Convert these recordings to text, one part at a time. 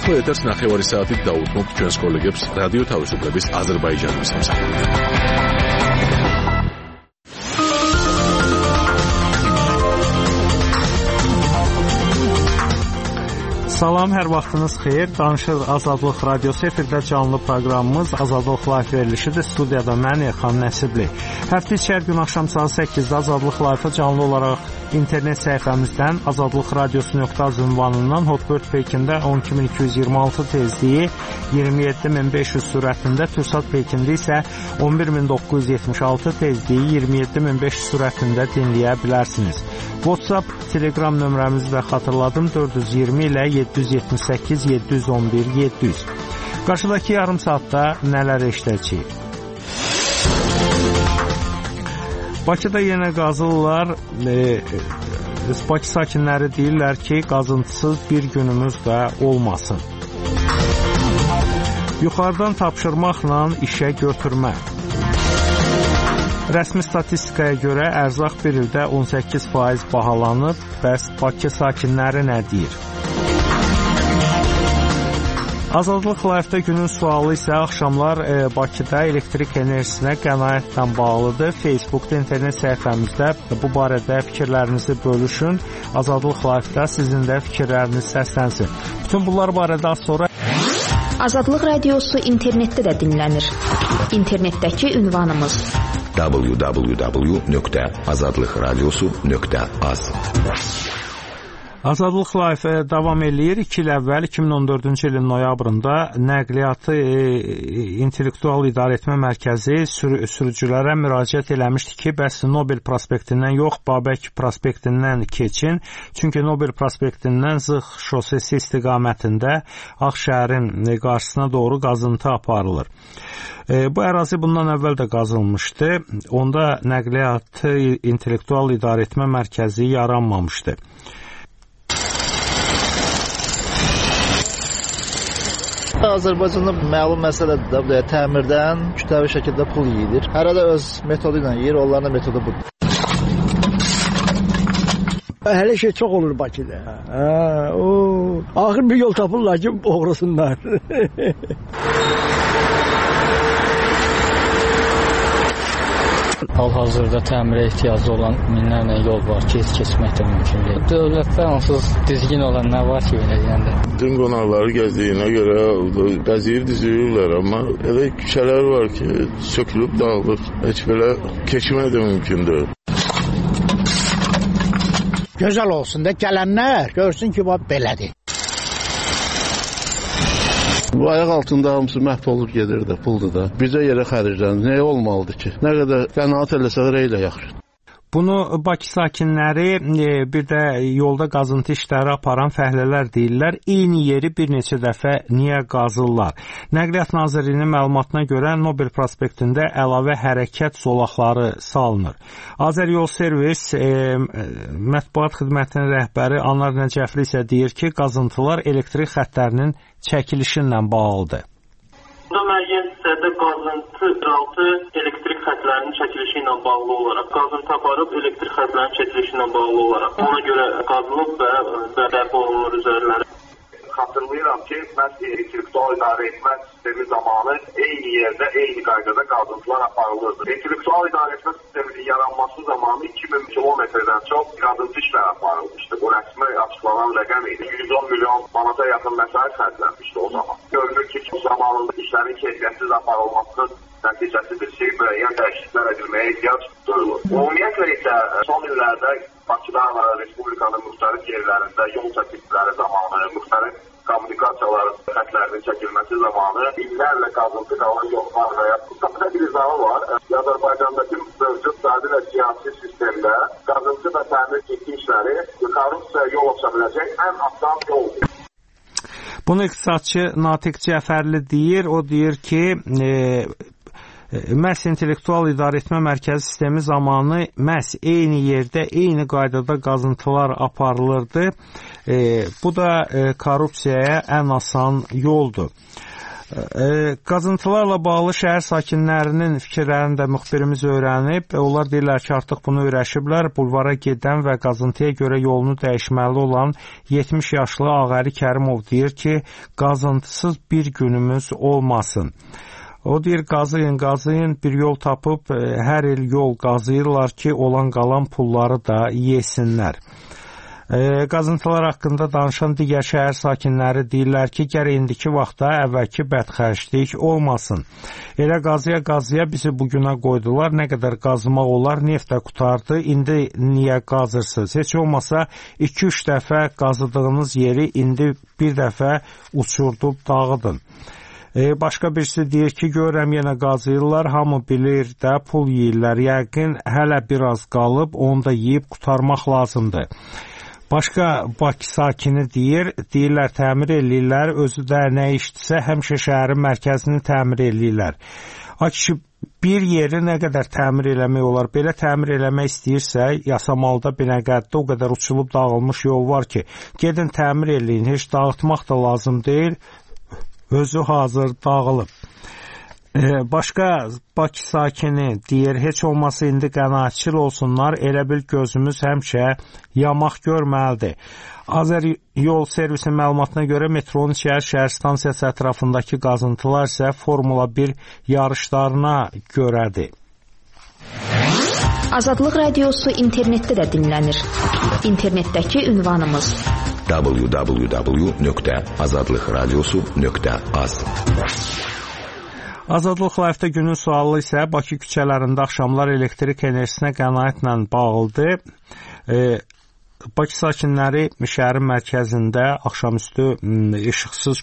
ახლა ეთერს 9 საათით დაუთმობთ ჩვენს კოლეგებს რადიო თავისუფლების აზერბაიჯანის სამსახურიდან. Salam, hər vaxtınız xeyir. Danışır Azadlıq Radiosu efirdə canlı proqramımız Azadlıq Live verilişidir. Studiyada mən Elxan Nəsibli. Həftə içi hər gün axşam saat 8-də Azadlıq Live-a canlı olaraq internet səhifəmizdən azadlıqradiosu.az ünvanından Hotbird peykində 12226 tezliyi 27500 sürətində, Türksat peykində isə 11976 tezliyi 27500 sürətində dinləyə bilərsiniz. WhatsApp, Telegram nömrəmizi də xatırladım, 420 ilə 778 711 700. Qarşıdakı yarım saatda nələr eşidəcəyik? Bakıda yenə qazırlar. Bakı sakinləri deyirlər ki, qazıntısız bir günümüz də olmasın. Yuxarıdan tapşırmaqla işə götürmə. Rəsmi statistikaya görə ərzaq bir ildə 18% bahalanıb. Bəs Bakı sakinləri nə deyir? Azadlıq Live-də günün sualı isə axşamlar Bakıda elektrik enerjisinə qənaətlə bağlıdır. Facebookda, internet səhifəmizdə bu barədə fikirlərinizi bölüşün. Azadlıq Live-da sizin də fikirləriniz səslənsin. Bütün bunlar barədə az sonra Azadlıq Radiosu internetdə də dinlənir. İnternetdəki ünvanımız www.azadlıqradiosu.az. Azadlıq Live davam eləyir. 2 il əvvəl 2014-cü ilin noyabrında Nəqliyyatı İntellektual İdarəetmə Mərkəzi sürücülərə müraciət eləmişdi ki, bəs Nobel prospektindən yox, Babək prospektindən keçin. Çünki Nobel prospektindən Zığ şosesi istiqamətində Ağşəhərin qarşısına doğru qazıntı aparılır. Bu ərazi bundan əvvəl də qazılmışdı. Onda Nəqliyyatı İntellektual İdarəetmə Mərkəzi yaranmamışdı. Azərbaycanda məlum məsələdir də, təmirdən kütləvi şəkildə pul yeyilir. Hərə də öz metodu ilə yeyir, onların metodu budur. Hələ şey çox olur Bakıda. Axır bir yol tapırlar ki, oğrusunlar. Hal-hazırda təmirə ehtiyacı olan minlərlə yol var ki, heç keçmək də mümkün deyil. Dövlətdə onsuz dizgin olan nə var ki, belə deyəndə? Bütün qonaqları gəzdiyinə görə qəziyib dizilirlər, amma elə küçələr var ki, sökülüb dağılır. Heç belə keçmək də mümkündür. Gözəl olsun da gələnlər görsün ki, belədir. Bu ayaq altında hamısı məhv olub gedir də, puldur da. Bizə yerə xərclənir. Nə olmalıdır ki? Nə qədər qənaət eləsələr elə yaxşı. Bunu Bakı sakinləri, bir də yolda qazıntı işləri aparan fəhlələr deyirlər. Eyni yeri bir neçə dəfə niyə qazırlar? Nəqliyyat Nazirliyinin məlumatına görə Nobel prospektində əlavə hərəkət zolaqları salınır. Azəryol Servis mətbuat xidmətinin rəhbəri Anar Nəcəfli isə deyir ki, qazıntılar elektrik xəttlərinin çəkilişi ilə bağlıdır. Müəyyən hissədə qazıntı altı elektrik xətlərinin çəkilişi ilə bağlı olaraq, qazıntı aparıb elektrik xətlərinin çəkilişi ilə bağlı olaraq ona görə qazılıb və bərpa olunur üzərləri. Xatırlayıram ki, məhz intellektual idarəetmə sistemi zamanı eyni yerdə, eyni qaydada qazıntılar aparılırdı. İntellektual idarəetmə sisteminin yaranması zamanı 2000 kilometrdən çox qazıntı işləri aparılmışdı. Bu rəsmi açıqlanan rəqəm idi. 110 milyon manata yaxın məsələ xərclənmişdi o zaman. Görünür ki, zamanında işlərin keyfiyyətsiz aparılmasının nəticəsidir ki, müəyyən dəyişikliklər edilməyə ehtiyac duyulur. Ümumiyyətlə isə son illərdə Bakıda və Respublikanın müxtəlif yerlərində yol çəkilişləri zamanı, müxtəlif kommunikasiyaların xətlərinin çəkilməsi zamanı illərlə qazıntı qalan yollar və ya bu bir izahı var. Azərbaycandakı mövcud iqtisadi və siyasi sistemdə qazıntı və təmir işləri korrupsiyaya yol aça biləcək ən asan yoldur. Bunu iqtisadçı Natiq Cəfərli deyir. O deyir ki, məhz intellektual idarəetmə mərkəzi sistemi zamanı məhz eyni yerdə, eyni qaydada qazıntılar aparılırdı. Bu da korrupsiyaya ən asan yoldur. Qazıntılarla bağlı şəhər sakinlərinin fikirlərini də müxbirimiz öyrənib. Onlar deyirlər ki, artıq bunu öyrəşiblər. Bulvara gedən və qazıntıya görə yolunu dəyişməli olan 70 yaşlı Ağəri Kərimov deyir ki, qazıntısız bir günümüz olmasın. O deyir, qazıyın, bir yol tapıb, hər il yol qazıyırlar ki, olan qalan pulları da yesinlər. Qazıntılar haqqında danışan digər şəhər sakinləri deyirlər ki, gərək indiki vaxtda əvvəlki bədxərclik olmasın. Elə qazıya bizi bugüna qoydular, nə qədər qazmaq olar, neft də qutardı, indi niyə qazırsınız? Heç olmasa 2-3 dəfə qazıdığınız yeri indi bir dəfə uçurdub dağıdın. Başqa birisi deyir ki, görürəm yenə qazıyırlar, hamı bilir də pul yeyirlər, yəqin hələ biraz qalıb, onu da yeyib qutarmaq lazımdır. Başqa Bakı sakini deyirlər təmir eləyirlər, özü də nə işdirsə həmişə şəhərin mərkəzini təmir eləyirlər. Kişi, bir yeri nə qədər təmir eləmək olar, belə təmir eləmək istəyirsə, Yasamalda, Binəqədidə o qədər uçulub dağılmış yol var ki, gedin təmir eləyin, heç dağıtmaq da lazım deyil, özü hazır dağılıb. Başqa Bakı sakini deyir, heç olmasa indi qənaətçil olsunlar, elə bil gözümüz həmişə yamaq görməlidir. Azər yol servisi məlumatına görə metronun şəhər stansiyası ətrafındakı qazıntılar isə Formula 1 yarışlarına görədir. Azadlıq Radiosu internetdə də dinlənir. İnternetdəki ünvanımız www.azadlıqradiosu.az. Azadlıq Live-də günün sualı isə Bakı küçələrində axşamlar elektrik enerjisinə qənaətlə bağlıdır. Bakı sakinləri şəhərin mərkəzində axşamüstü işıqsız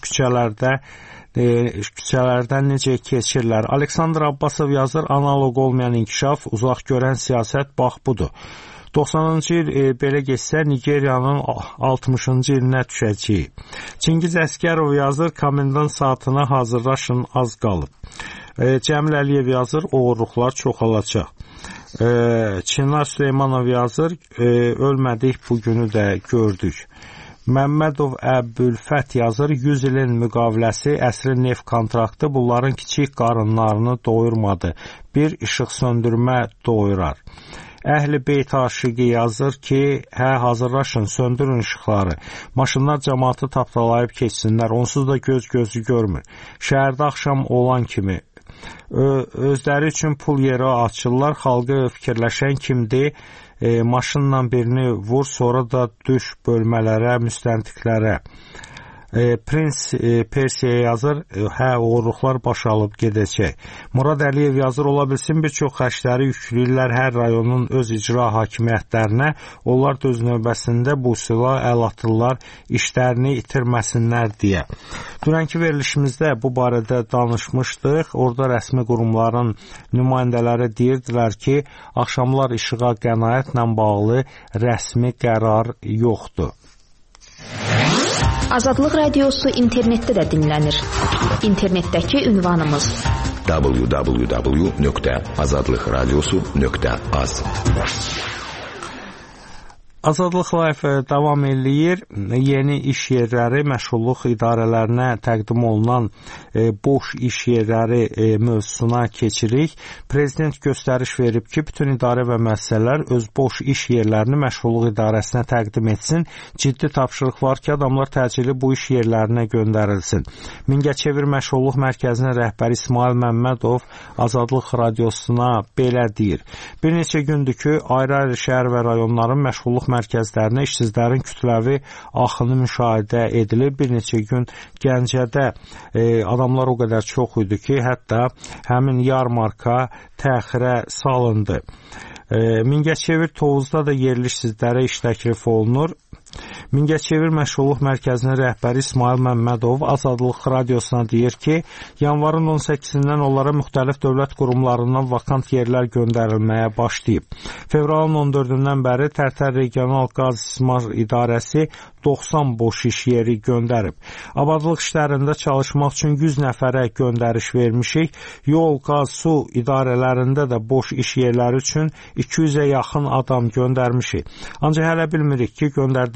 küçələrdən necə keçirlər? Aleksandr Abbasov yazır, analoq olmayan inkişaf, uzaq görən siyasət bax budur. 90-cı il belə geçsə Nigeriyanın 60-cı ilinə düşəcəyik. Çingiz Əskərov yazır, komendant saatına hazırlaşın, az qalıb. Cəmil Əliyev yazır, oğurluqlar çoxalacaq. Çinar Süleymanov yazır, ölmədik, bugünü də gördük. Məmmədov Əbülfət yazır, 100 ilin müqaviləsi, əsrin neft kontraktı bunların kiçik qarınlarını doyurmadı. Bir işıq söndürmə doyurar. Əhl-i Beyt aşiqi yazır ki, hazırlaşın, söndürün işıqları. Maşınlar cəmaatı tapdalayıb keçsinlər, onsuz da gözü görmür. Şəhərdə axşam olan kimi özləri üçün pul yeri açırlar, xalqı fikirləşən kimdir, maşınla birini vur, sonra da düş bölmələrə, müstəntiqlərə. Prins Persiya yazır, oğurluqlar baş alıb gedəcək. Murad Əliyev yazır, ola bilsin bir çox xərcləri yükləyirlər hər rayonun öz icra hakimiyyətlərinə, onlar da öz növbəsində bu silah əl atırlar, işlərini itirməsinlər deyə. Dünənki verilişimizdə bu barədə danışmışdıq, orada rəsmi qurumların nümayəndələri deyirdilər ki, axşamlar işığa qənaətlə bağlı rəsmi qərar yoxdur. Azadlıq Radiosu internetdə də dinlənir. İnternetdəki ünvanımız www.azadlıqradiosu.az. Azadlıq Live davam eləyir. Yeni iş yerləri məşğulluq idarələrinə təqdim olunan boş iş yerləri mövzusuna keçirik. Prezident göstəriş verib ki, bütün idarə və müəssisələr öz boş iş yerlərini məşğulluq idarəsinə təqdim etsin. Ciddi tapşırıq var ki, adamlar təcili bu iş yerlərinə göndərilsin. Mingəçevir Məşğulluq Mərkəzinin rəhbəri İsmail Məmmədov Azadlıq Radiosuna belə deyir. Bir neçə gündür ki, ayrı-ayrı şəhər və rayonların məşğulluq mərkəzlərinə işsizlərin kütləvi axını müşahidə edilir. Bir neçə gün Gəncədə adamlar o qədər çox idi ki, hətta həmin yarmarka təxirə salındı. Mingəçevir Tovuzda da yerli işsizlərə iş təklif olunur. Mingəçevir Məşğulluq Mərkəzinin rəhbəri İsmail Məmmədov Azadlıq Radiosuna deyir ki, yanvarın 18-dən onlara müxtəlif dövlət qurumlarından vakant yerlər göndərilməyə başlayıb. Fevralın 14-dən bəri Tərtər Regional Qaz İstismar İdarəsi 90 boş iş yeri göndərib. Abadlıq işlərində çalışmaq üçün 100 nəfərə göndəriş vermişik. Yol, qaz, su idarələrində də boş iş yerləri üçün 200-ə yaxın adam göndərmişik. Ancaq hələ bilmirik ki, göndərdiyimiz adamlar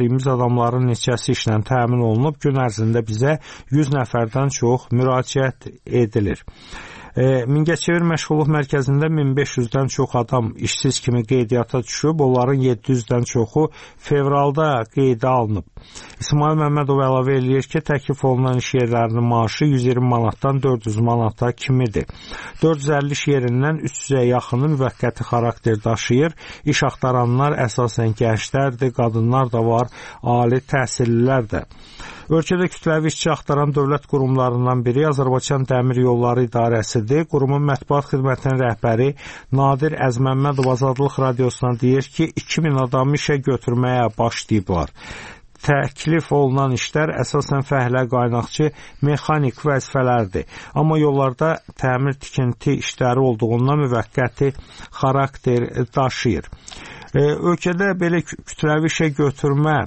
adamların neçəsi işlə təmin olunub, gün ərzində bizə 100 nəfərdən çox müraciət edilir. Mingəçevir Məşğulluq Mərkəzində 1500-dən çox adam işsiz kimi qeydiyyata düşüb, onların 700-dən çoxu fevralda qeydə alınıb. İsmail Məmmədov əlavə eləyir ki, təklif olunan iş yerlərinin maaşı 120 manatdan 400 manata kimidir. 450 iş yerindən 300-ə yaxını müvəqqəti xarakter daşıyır. İş axtaranlar əsasən gənclərdir, qadınlar da var, ali təhsillilər də. Ölkədə kütləvi işçi axtaran dövlət qurumlarından biri Azərbaycan Dəmir Yolları İdarəsidir. Qurumun mətbuat xidmətinin rəhbəri Nadir Əzməmmədov Azadlıq Radiosuna deyir ki, 2000 adamı işə götürməyə başlayıblar. Təklif olunan işlər əsasən fəhlə, qaynaqçı, mexanik vəzifələrdir. Amma yollarda təmir tikinti işləri olduğundan müvəqqəti xarakter daşıyır. Ölkədə belə kütləvi işə götürmə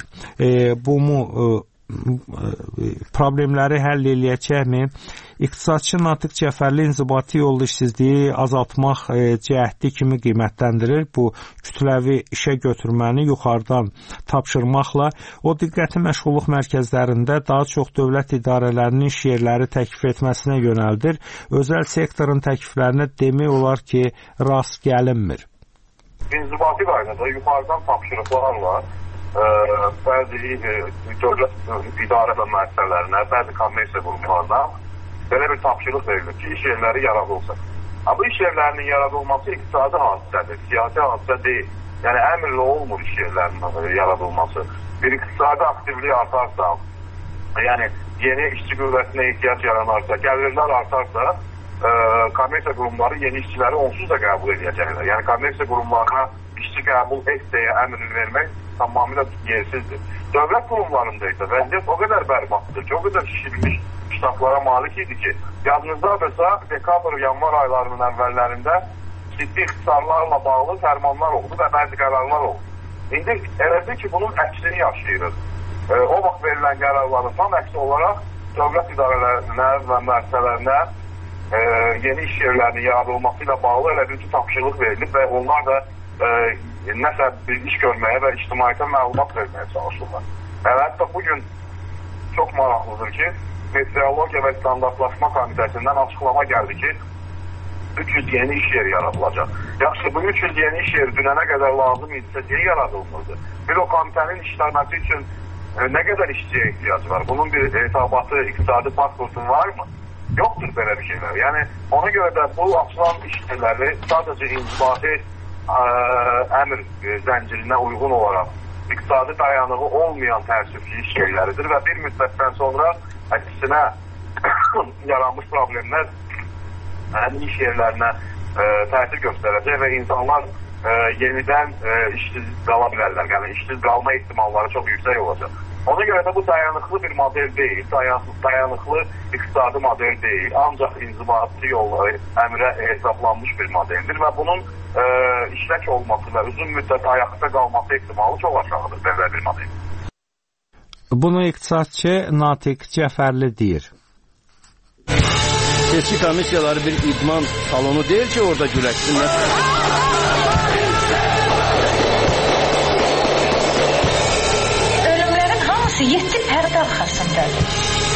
problemləri həll eləyəcəkmi? İqtisadçı Natiq Cəfərli inzibati yolda işsizliyi azaltmaq cəhdi kimi qiymətləndirir. Bu kütləvi işə götürməni yuxarıdan tapşırmaqla o diqqəti məşğulluq mərkəzlərində daha çox dövlət idarələrinin iş yerləri təklif etməsinə yönəldir. Özəl sektorun təkliflərinə demək olar ki, rast gəlinmir. İnzibati qaydada yuxarıdan tapşırıqlarla bəzi dövlət idarə və müəssisələrinə, bəzi kommersiya qurumlarına belə bir tapşırıq verilir ki, iş yerləri yaradılsın. Bu iş yerlərinin yaradılması iqtisadi hadisədir, siyasi hadisə deyil. Yəni, əmrlə olmur iş yerlərinin yaradılması. Bir iqtisadi aktivlik artarsa, yəni yeni işçi qüvvəsinə ehtiyac yaranarsa, gəlirlər artarsa, kommersiya qurumları yeni işçiləri onsuz da qəbul edəcəklər. Yəni, kommersiya qurumlarına işçi qəbul et deyə əmr vermək tamamilə yersizdir. Dövlət qurumlarında isə vəziyyət o qədər bərbatdır ki, o qədər şişirilmiş ştatlara malik idi ki, yadınızdadırsa dekabr, yanvar aylarının əvvəllərində ciddi ixtisarlarla bağlı fərmanlar oldu və bəzi qərarlar oldu. İndi elədir ki, bunun əksini yaşayırıq. O vaxt verilən qərarların tam əksi olaraq dövlət idarələrinə və müəssisələrinə yeni iş yerlərinin yaradılması ilə bağlı elə bir tapşırıq verilib və onlar da nəsə bir iş görməyə və ictimaiyyətə məlumat verməyə çalışırlar. Hətta bugün çox maraqlıdır ki, Meteorologiya və Standartlaşma Komitəsindən açıqlama gəldi ki, 300 yeni iş yeri yaradılacaq. Yaxşı, bu 300 yeni iş yeri dünənə qədər lazım idisə niyə yaradılmırdı? Bir o komitənin işləməsi üçün nə qədər işçiyə ehtiyac var? Bunun bir hesabatı, iqtisadi pasportun var mı? Yoxdur belə bir şeylər. Yəni, ona görə də bu açılan iş yerləri sadəcə inzibati əmr zəncirinə uyğun olaraq iqtisadi dayanığı olmayan təəssüfli iş yerləridir və bir müddətdən sonra əksinə yaranmış problemlər həmin iş yerlərinə təsir göstərəcək və insanlar yenidən işsiz qala bilərlər. Yəni, işsiz qalma ehtimalları çox yüksək olacaq. Ona görə də bu dayanıqlı bir model deyil, dayanıqlı iqtisadi model deyil, ancaq inzibati yolla əmrə hesablanmış bir modeldir və bunun işlək olması və uzun müddət ayaqda qalması ehtimalı çox aşağıdır belə bir model. Bunu iqtisadçı Natiq Cəfərli deyir. Seçki komissiyaları bir idman salonu deyil ki, orada güləşsinlər. Ölümlərin hamısı 7 pərdə arxasındadır.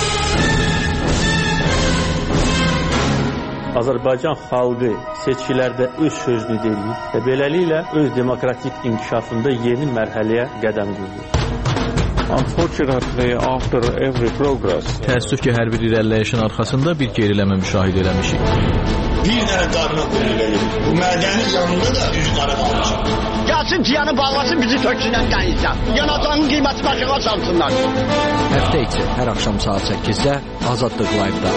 Azərbaycan xalqı seçkilərdə öz sözünü deyir və beləliklə öz demokratik inkişafında yeni mərhələyə qədəm qoyur. Təəssüf ki, hər bir irəliləyişin arxasında bir geriləmə müşahidə eləmişik. Bir dənə qarına qoyulur. Bu mədəni yanında da üz qara qalmışıq. Gəlsin ciyanı bağlasın, bizi töksünən dənizdən. Yanacağın qiyməti başıqa çalsınlar. Həftə içi hər axşam saat 8-də Azadlıq Live-da.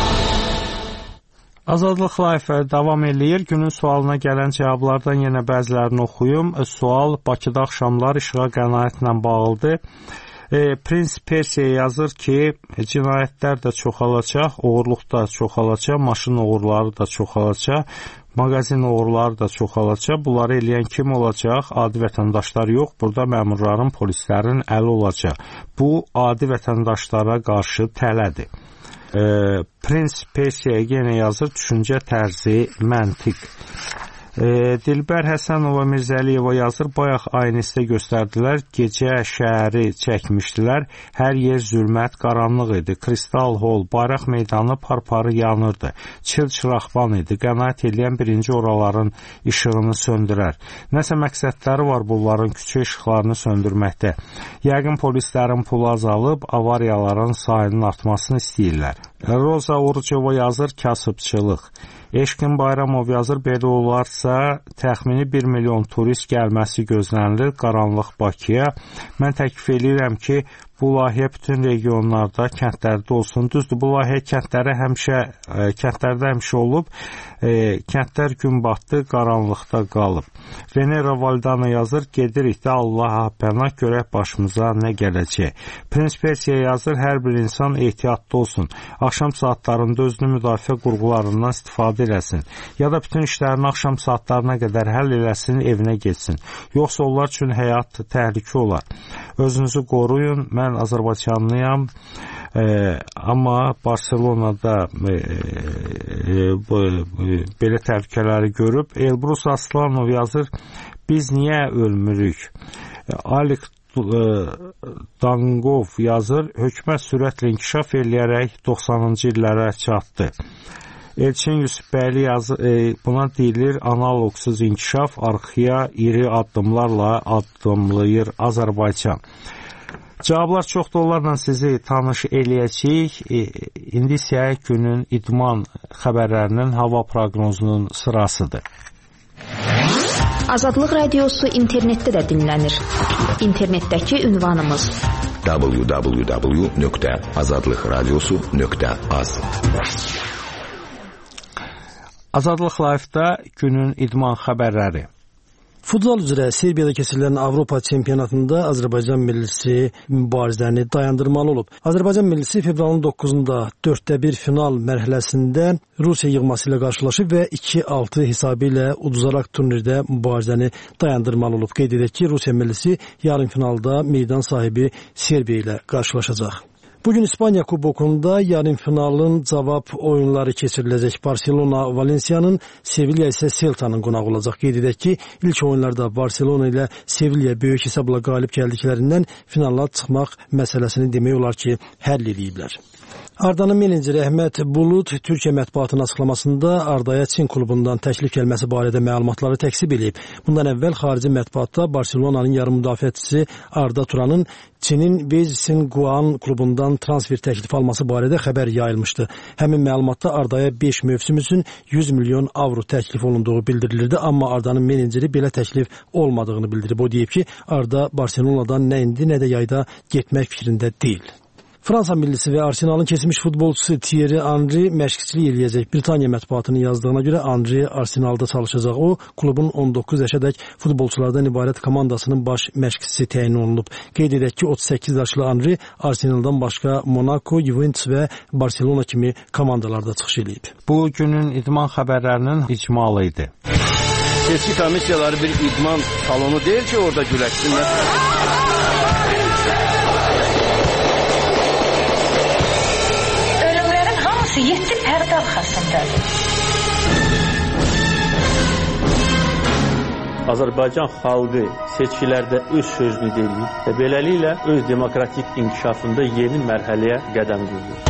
Azadlıq Live davam eləyir. Günün sualına gələn cavablardan yenə bəzilərini oxuyum. Sual Bakıda axşamlar işığa qənaətlə bağlıdır. Prins Persiya yazır ki, cinayətlər də çoxalacaq, oğurluq da çoxalacaq, maşın oğurları da çoxalacaq, mağazin oğurları da çoxalacaq. Bunları eləyən kim olacaq? Adi vətəndaşlar yox, burada məmurların, polislərin əli olacaq. Bu, adi vətəndaşlara qarşı tələdir. Prins Persiya yenə yazır, düşüncə tərzi, məntiq. Dilbər Həsənova Mirzəliyeva yazır, bayaq aynistə göstərdilər, gecə şəhəri çəkmişdilər, hər yer zülmət, qaranlıq idi, Kristal Hol, Bayraq meydanı parparı yanırdı, çil-çıraqban idi, qənaət edən birinci oraların işığını söndürər. Nəsə məqsədləri var bunların küçə işıqlarını söndürməkdə. Yəqin polislərin pulu azalıb, avariyaların sayının artmasını istəyirlər. Roza Orucova yazır, kasıbçılıq. Eşqin Bayramov yazır, belə olarsa təxmini 1 milyon turist gəlməsi gözlənilir qaranlıq Bakıya. Mən təklif edirəm ki, bu layihə bütün regionlarda, kəndlərdə olsun. Düzdür, bu layihə kəndlərdə həmişə olub. Kəndlər gün batdı, qaranlıqda qalıb. Venera Valdana yazır, gedirik də Allaha pənah, görək başımıza nə gələcək. Prins Persiya yazır, hər bir insan ehtiyatlı olsun. Axşam saatlarında özünü müdafiə qurğularından istifadə eləsin. Ya da bütün işlərini axşam saatlarına qədər həll eləsin, evinə getsin. Yoxsa onlar üçün həyat təhlükə olar. Özünüzü qoruyun. Mən Azərbaycanlıyam. Amma Barcelonada belə təhlükələri görüb. Elbrus Aslanov yazır, biz niyə ölmürük? Alik Dangov yazır, hökumət sürətlə inkişaf eləyərək 90-cı illərə çatdı. Elçin Yusufbəyli yazır, buna deyilir analogsuz inkişaf, arxaya iri addımlarla addımlayır Azərbaycan. Cavablar çoxdur, onlarla sizi tanış eləyəcəyik. İndi isə günün idman xəbərlərinin hava proqnozunun sırasıdır. Azadlıq Radiosu internetdə də dinlənir. İnternetdəki ünvanımız www.azadlıqradiosu.az. Azadlıq Live-da günün idman xəbərləri. Futbol üzrə Serbiyada keçirilən Avropa çempionatında Azərbaycan millisi mübarizəni dayandırmalı olub. Azərbaycan millisi fevralın 9-da 4-1 final mərhələsində Rusiya yığması ilə qarşılaşıb və 2-6 hesabı ilə uduzaraq turnirdə mübarizəni dayandırmalı olub. Qeyd edək ki, Rusiya millisi yarım finalda meydan sahibi Serbiya ilə qarşılaşacaq. Bugün İspaniya kubokunda yarım finalın cavab oyunları keçiriləcək. Barcelona Valensiyanın, Sevilla isə Celta'nın qonağı olacaq. Qeyd edək ki, ilk oyunlarda Barcelona ilə Sevilla böyük hesabla qalib gəldiklərindən finala çıxmaq məsələsini demək olar ki, həll ediblər. Ardanın meneceri Əhməd Bulut Türkiyə mətbuatının açıqlamasında Ardaya Çin klubundan təklif gəlməsi barədə məlumatları təksib edib. Bundan əvvəl xarici mətbuatda Barcelonanın yarım müdafiəçisi Arda Turanın Çinin Beijing Guan klubundan transfer təklif alması barədə xəbər yayılmışdı. Həmin məlumatda Ardaya 5 mövsüm üçün 100 milyon avro təklif olunduğu bildirilirdi, amma Ardanın meneceri belə təklif olmadığını bildirib. O deyib ki, Arda Barcelonadan nə indi, nə də yayda getmək fikrində deyil. Fransa millisi və Arsenalın keçmiş futbolçusu Thierry Henry məşqçilik eləyəcək. Britaniya mətbuatının yazdığına görə Henry Arsenalda çalışacaq. O, klubun 19 yaşadək futbolçulardan ibarət komandasının baş məşqçisi təyin olunub. Qeyd edək ki, 38 yaşlı Henry Arsenaldan başqa Monaco, Juventus və Barcelona kimi komandalarda çıxış eləyib. Bu günün idman xəbərlərinin icmalı idi. Seçki komissiyaları bir idman salonu deyil ki, orada güləşsinlər. Hamısı 7 pərdə arxasındadır. Azərbaycan xalqı seçkilərdə öz sözünü deyir və beləliklə öz demokratik inkişafında yeni mərhələyə qədəm qoyur.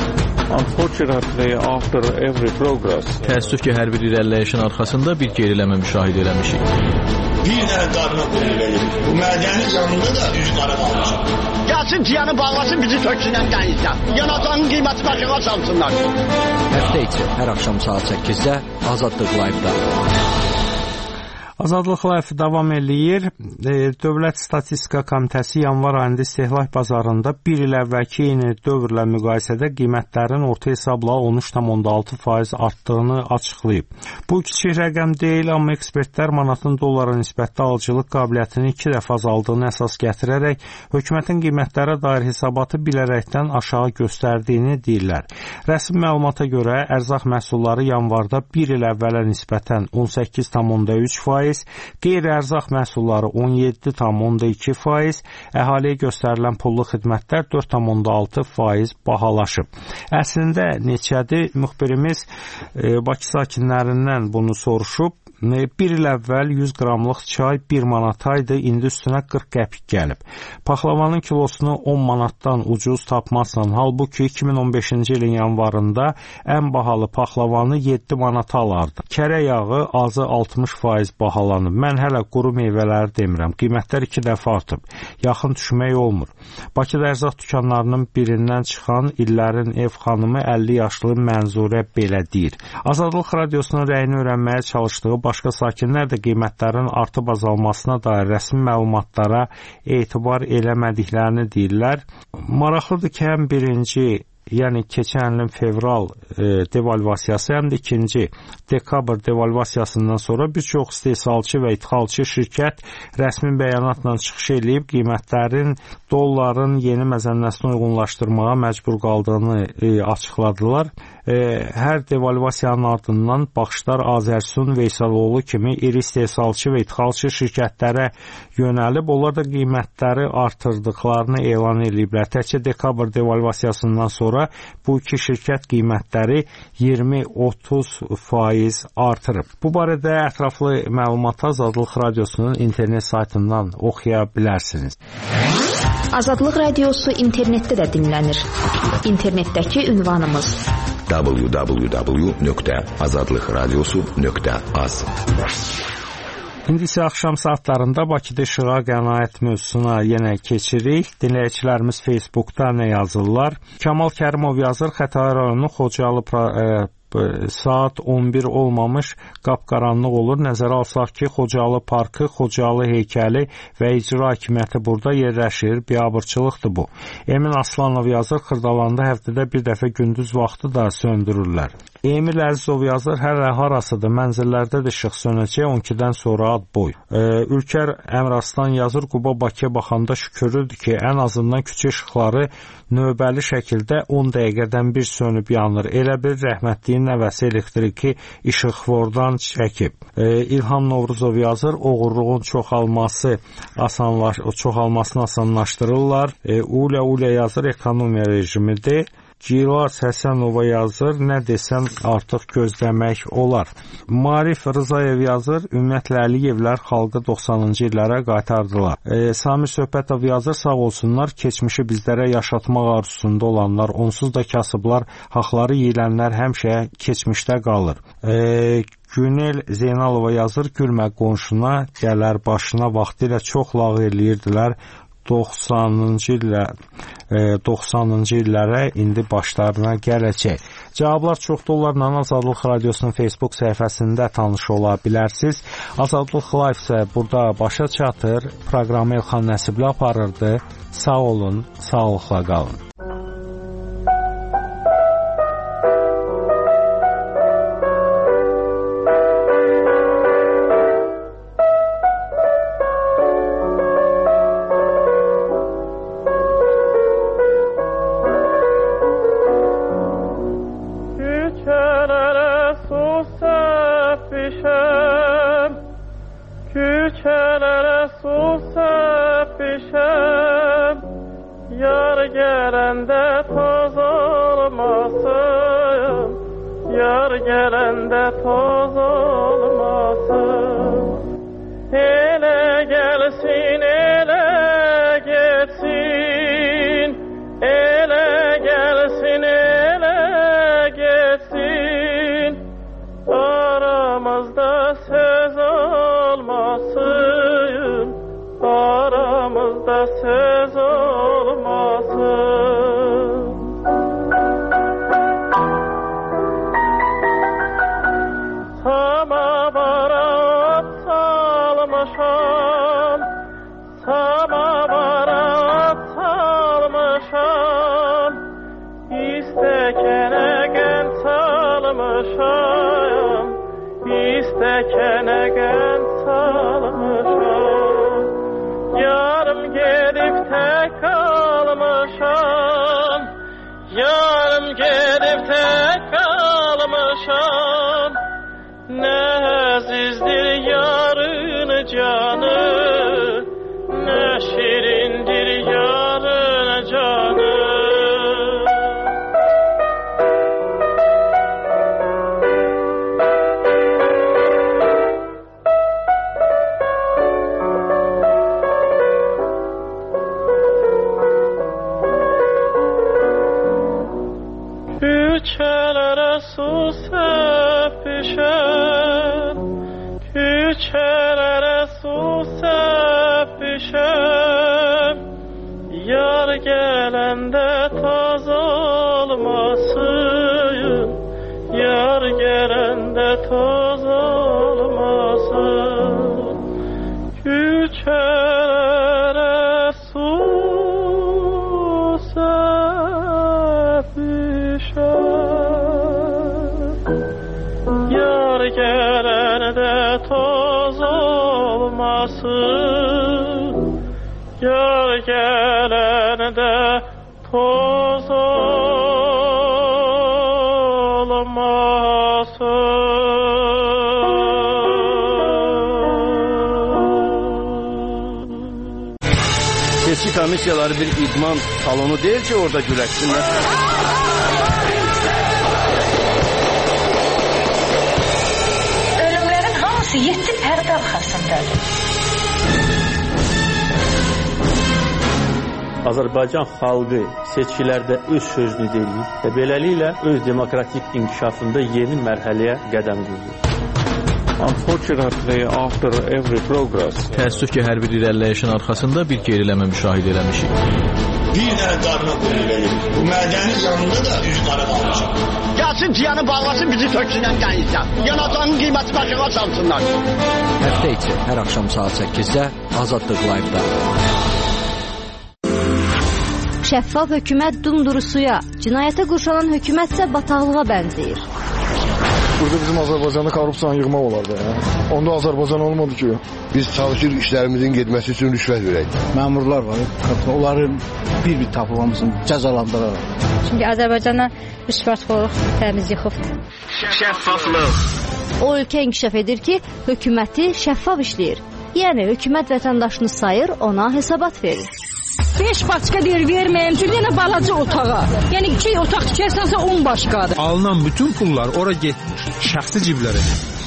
Təəssüf ki, hər bir irəliləyişin arxasında bir geriləmə müşahidə eləmişik. Bir dənə qarına eləyir. Bu mədəni canında da üz qara qalmışıq. Gəlsin ciyanı bağlasın, bizi töksünən dənizdən. Yanacağın qiyməti başına salsınlar. Həftə içi hər axşam saat 8-də Azadlıq Live-da. Azadlıq Live davam eləyir. Dövlət Statistika Komitəsi yanvar ayında istehlak bazarında bir il əvvəlki eyni dövrlə müqayisədə qiymətlərin orta hesabla 13,6% artdığını açıqlayıb. Bu kiçik rəqəm deyil, amma ekspertlər manatın dollara nisbətdə alıcılıq qabiliyyətini 2 dəfə azaldığını əsas gətirərək hökumətin qiymətlərə dair hesabatı bilərəkdən aşağı göstərdiyini deyirlər. Rəsmi məlumata görə ərzaq məhsulları yanvarda bir il əvvələ nisbətən 18,3%, qeyri-ərzaq məhsulları 17,2%, əhaliyə göstərilən pullu xidmətlər 4,6% bahalaşıb. Əslində neçədir? Müxbirimiz Bakı sakinlərindən bunu soruşub. bir il əvvəl 100 qramlıq çay 1 manataydı, indi üstünə 40 qəpik gəlib. Paxlavanın kilosunu 10 manatdan ucuz tapmazsan, halbuki 2015-ci ilin yanvarında ən bahalı paxlavanı 7 manata alardı. Kərə yağı azı 60% bahalanıb. Mən hələ quru meyvələri demirəm. Qiymətlər 2 dəfə artıb. Yaxın düşmək olmur. Bakıda ərzaq dükanlarının birindən çıxan illərin ev xanımı 50 yaşlı Mənzurə belə deyir. Azadlıq radiosunun rəyini öyrənməyə çalışdığı başqa sakinlər də qiymətlərin artıb azalmasına dair rəsmi məlumatlara etibar eləmədiklərini deyirlər. Maraqlıdır ki, həm birinci, yəni keçən ilin fevral devalvasiyası, həm də ikinci dekabr devalvasiyasından sonra bir çox istehsalçı və ixalçı şirkət rəsmi bəyanatla çıxış edib qiymətlərin dolların yeni məzənnəsini uyğunlaşdırmağa məcbur qaldığını açıqladılar. Hər devalvasiyanın ardından baxışlar Azərsun, Veysaloğlu kimi iri istehsalçı və ixalçı şirkətlərə yönəlib, onlar da qiymətləri artırdıqlarını elan ediblər. Təkcə dekabr devalvasiyasından sonra bu iki şirkət qiymətləri 20-30% artırıb. Bu barədə ətraflı məlumatı Azadlıq Radiosunun internet saytından oxuya bilərsiniz. Azadlıq Radiosu internetdə də dinlənir. İnternetdəki ünvanımız www.azadlıqradiosu.az. İndi isə axşam saatlarında Bakıda işığa qənaət mövzusuna yenə keçirik. Dinləyicilərimiz Facebookda nə yazırlar? Kamal Kərimov yazır, Xətai rayonu Xocalı saat 11 olmamış qapqaranlıq olur. Nəzərə alsaq ki, Xocalı parkı, Xocalı heykəli və icra hakimiyyəti burada yerləşir. Biabırçılıqdır bu. Emin Aslanov yazır, Xırdalanda həftədə bir dəfə gündüz vaxtı da söndürürlər. Emil Əzizov yazır, hələ harasıdır, mənzillərdə də işıq sönəcək 12-dən sonra ad boy. Ülkər Əmraslan yazır, Quba Bakıya baxanda şükürürdür ki, ən azından küçük işıqları növbəli şəkildə 10 dəqiqədən bir sönüb yanır. Elə bir rəhmətliyin nəvəsi elektriki işıqfordan çəkib. İlham Novruzov yazır, oğurluğun çoxalmasını asanlaşdırırlar. Ulə yazır, ekonomiya rejimidir. Gilar Həsənova yazır, nə desəm artıq gözləmək olar. Marif Rızayev yazır, ümumiyyətlə Əliyevlər xalqı 90-cı illərə qaytardılar. Samir Söhbətov yazır, sağ olsunlar, keçmişi bizlərə yaşatmaq arzusunda olanlar, onsuz da kasıblar, haqları yiyilənlər həmişə keçmişdə qalır. Günel Zeynalova yazır, gülmə qonşuna, gələr başına vaxtilə çox lağ eləyirdilər. 90-cı illərə indi başlarına gələcək. Cavablar çoxdur, onlarla Azadlıq Radiosunun Facebook səhifəsində tanış ola bilərsiniz. Azadlıq Live isə burada başa çatır. Proqramı Elxan Nəsibli aparırdı. Sağ olun, sağlıqla qalın. küçelere su sepişem, yar gelende toz olmasın, yar gelende toz olmasın, küçelere su sepişem, yar gelende toz olmasın, yar gelende toz olmasın. Seçki komissiyaları bir idman salonu değil ki orada güləşsinlər. Ölümlərin hamısı 7 pərdə arxasındadır. Azərbaycan xalqı seçkilərdə öz sözünü deyir və beləliklə öz demokratik inkişafında yeni mərhələyə qədəm qoyur. Unfortunately, after every progress, təəssüf ki, hər bir irəliləyişin arxasında bir geriləmə müşahidə eləmişik. Bir dənə qarına qulluq bu mədəni yanında da üz qara qalmışam. Gəlsin ciyanı bağlasın, bizi töksünən qənizdən. Yanacağının qiyməti başına salsınlar. Həftə içi hər axşam saat 8-də Azadlıq Live-da. Şəffaf hökumət dumduru suya, cinayətə qurşanan hökumət isə bataqlığa bənzəyir. Burada bizim Azərbaycanda korrupsiyanı yığmaq olardı. Onda Azərbaycan olmadı ki. Biz çalışırıq işlərimizin getməsi üçün rüşvət verək. Məmurlar var, onların bir-bir tapılmasını cəzalandıraraq. Çünki Azərbaycana rüşvətxorluq təmiz yıxıbdır. Şəffaflıq. O ölkə inkişaf edir ki, hökuməti şəffaf işləyir. Yəni hökumət vətəndaşını sayır, ona hesabat verir. 5 başqa deyir verməyim ki, yenə balaca otağa. Yəni 2 otaq tikərsənsə 10 başqadır. Alınan bütün pullar ora getmir, şəxsi ciblərə.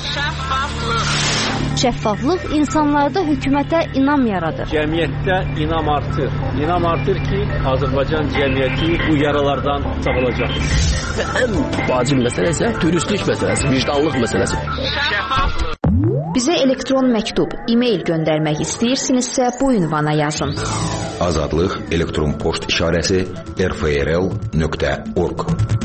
Şəffaflıq insanlarda hökumətə inam yaradır. Cəmiyyətdə inam artır. İnam artır ki, Azərbaycan cəmiyyəti bu yaralardan sağalacaq. Və ən vacib məsələ isə dürüstlük məsələsi, vicdanlıq məsələsi. Bizə elektron məktub, e-mail göndərmək istəyirsinizsə bu ünvana yazın. Azadlıq elektron poçt işarəsi rfrl.org.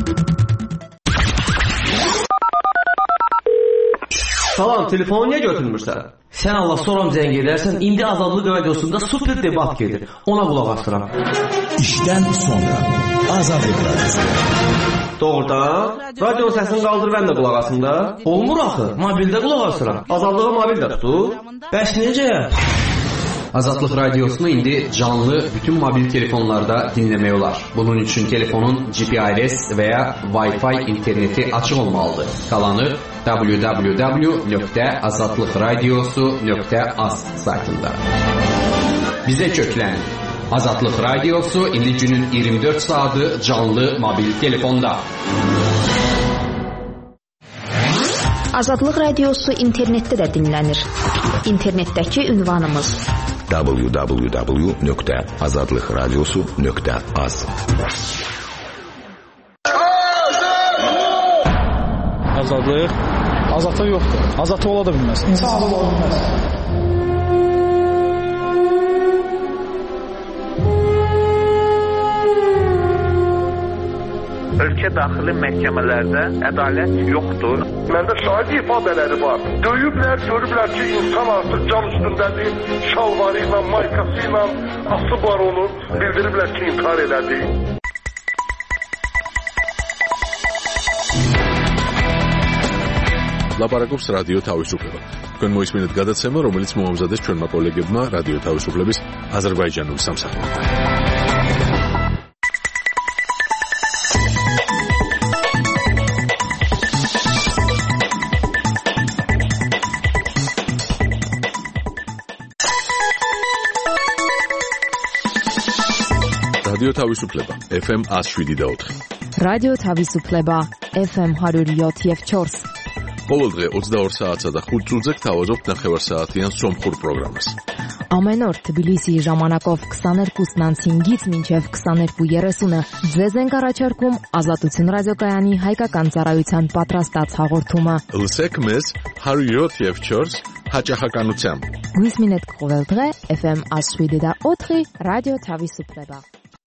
Salam, telefonu niyə götürmürsən? Sən Allah soram zəng edərsən, indi Azadlıq radiosunda super debat gedir. Ona qulaq asıram. İşdən sonra Azadlıq radiosu. Doğrudan, radio səsini qaldır mən də qulaq asım da. Olmur axı, mobildə qulaq asıram. Azadlığı mobildə tutur. Bəs necə? Azadlıq radiosunu indi canlı bütün mobil telefonlarda dinləmək olar. Bunun üçün telefonun GPRS və ya Wi-Fi interneti açıq olmalıdır. Qalanı www.azadlıqradiosu.az saytında. Bizə köklən. Azadlıq radiosu indi günün 24 saatı canlı mobil telefonda. Azadlıq radiosu internetdə də dinlənir. İnternetdəki ünvanımız www.azadlıqradiosu.az. Azadlıq azadlıq yoxdur. Azadlıq ola da bilməz. İnsan azad ola bilməz. Ölkə daxili məhkəmələrdə ədalət yoxdur. Məndə şahid ifadələri var. Döyüblər, görüblər ki, insan artıq can üstündədir. Şalvarı ilə, maykası ilə asıb var onu. Bildiriblər ki, intihar elədi. ლაპარაკობს რადიო თავისუფლება. თქვენ მოისმინეთ გადაცემა, რომელიც მოამზადეს ჩვენმა კოლეგებმა რადიო თავისუფლების აზერბაიჯანულ სამსახურში. რადიო თავისუფლება FM 107.4. რადიო თავისუფლება FM 107.4. ყოველ დღე 22 საათსა და 5 წუთზე გთავაზობთ ნახევარსაათიან სომხურ პროგრამას. Ամեն օր Թբիլիսիի ժամանակով 22:05-ից մինչև 22:30-ը ձեզ ենք առաջարկում Ազատություն ռադիոկայանի հայկական ծառայության պատրաստած հաղորդումը։ Լսեք մեզ 107.4 հաճախականությամբ։ Գույս մինետ կողելդղե FM ասուիդեդա օթրի ռադիո Թավիսուպլեբա։